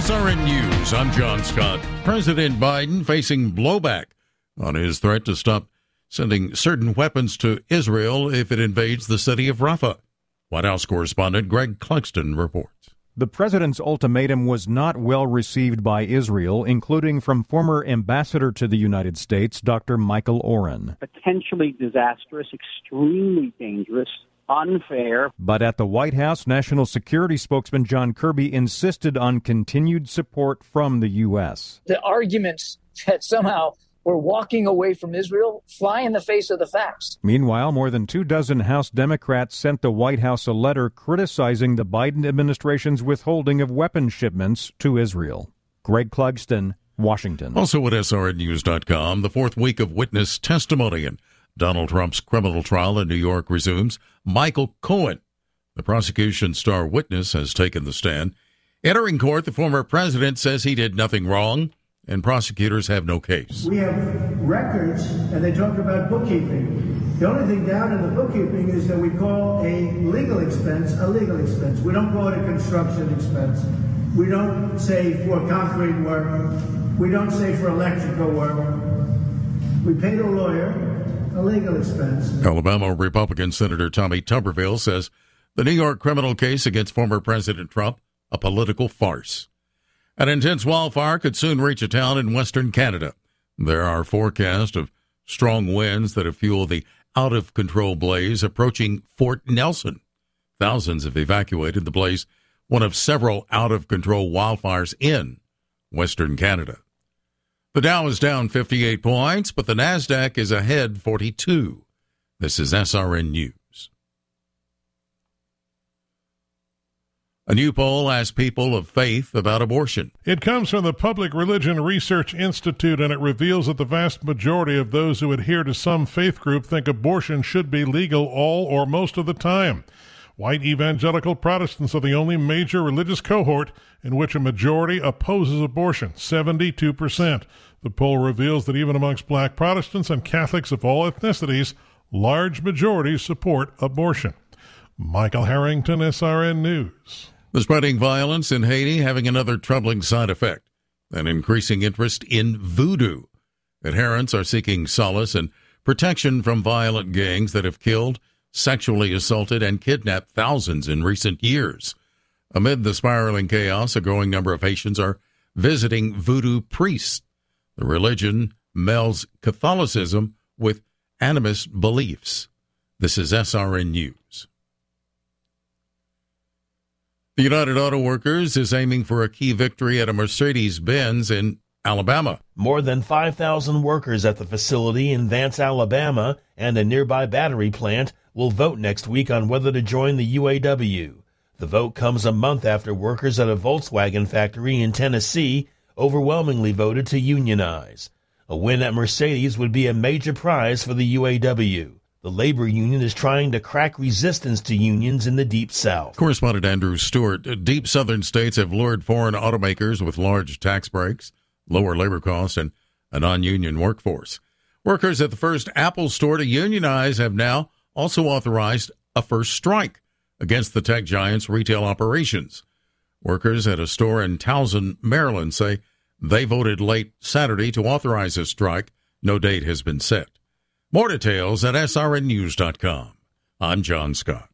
SRN News, I'm John Scott. President Biden facing blowback on his threat to stop sending certain weapons to Israel if it invades the city of Rafah. White House correspondent Greg Clugston reports. The president's ultimatum was not well received by Israel, including from former ambassador to the United States, Dr. Michael Oren. Potentially disastrous, extremely dangerous, unfair. But at the White House, National Security spokesman John Kirby insisted on continued support from the U.S. The arguments that somehow we're walking away from Israel fly in the face of the facts. Meanwhile, more than 24 House Democrats sent the White House a letter criticizing the Biden administration's withholding of weapons shipments to Israel. Greg Clugston, Washington. Also at SRNnews.com, the fourth week of witness testimony in Donald Trump's criminal trial in New York resumes. Michael Cohen, the prosecution's star witness, has taken the stand. Entering court, the former president says he did nothing wrong, and prosecutors have no case. We have records, and they talk about bookkeeping. The only thing down in the bookkeeping is that we call a legal expense a legal expense. We don't call it a construction expense. We don't say for concrete work. We don't say for electrical work. We paid a lawyer a legal expense. Alabama Republican Senator Tommy Tuberville says the New York criminal case against former President Trump, a political farce. An intense wildfire could soon reach a town in western Canada. There are forecasts of strong winds that have fueled the out-of-control blaze approaching Fort Nelson. Thousands have evacuated the blaze, one of several out-of-control wildfires in western Canada. The Dow is down 58 points, but the NASDAQ is ahead 42. This is SRN News. A new poll asks people of faith about abortion. It comes from the Public Religion Research Institute, and it reveals that the vast majority of those who adhere to some faith group think abortion should be legal all or most of the time. White evangelical Protestants are the only major religious cohort in which a majority opposes abortion, 72%. The poll reveals that even amongst black Protestants and Catholics of all ethnicities, large majorities support abortion. Michael Harrington, SRN News. The spreading violence in Haiti having another troubling side effect, an increasing interest in voodoo. Adherents are seeking solace and protection from violent gangs that have killed, sexually assaulted, and kidnapped thousands in recent years. Amid the spiraling chaos, a growing number of Haitians are visiting voodoo priests. The religion melds Catholicism with animist beliefs. This is SRN News. The United Auto Workers is aiming for a key victory at a Mercedes-Benz in Alabama. More than 5,000 workers at the facility in Vance, Alabama, and a nearby battery plant will vote next week on whether to join the UAW. The vote comes a month after workers at a Volkswagen factory in Tennessee overwhelmingly voted to unionize. A win at Mercedes would be a major prize for the UAW. The labor union is trying to crack resistance to unions in the Deep South. Correspondent Andrew Stewart. Deep southern states have lured foreign automakers with large tax breaks, lower labor costs, and a non-union workforce. Workers at the first Apple store to unionize have now also authorized a first strike against the tech giant's retail operations. Workers at a store in Towson, Maryland, say they voted late Saturday to authorize a strike. No date has been set. More details at srnnews.com. I'm John Scott.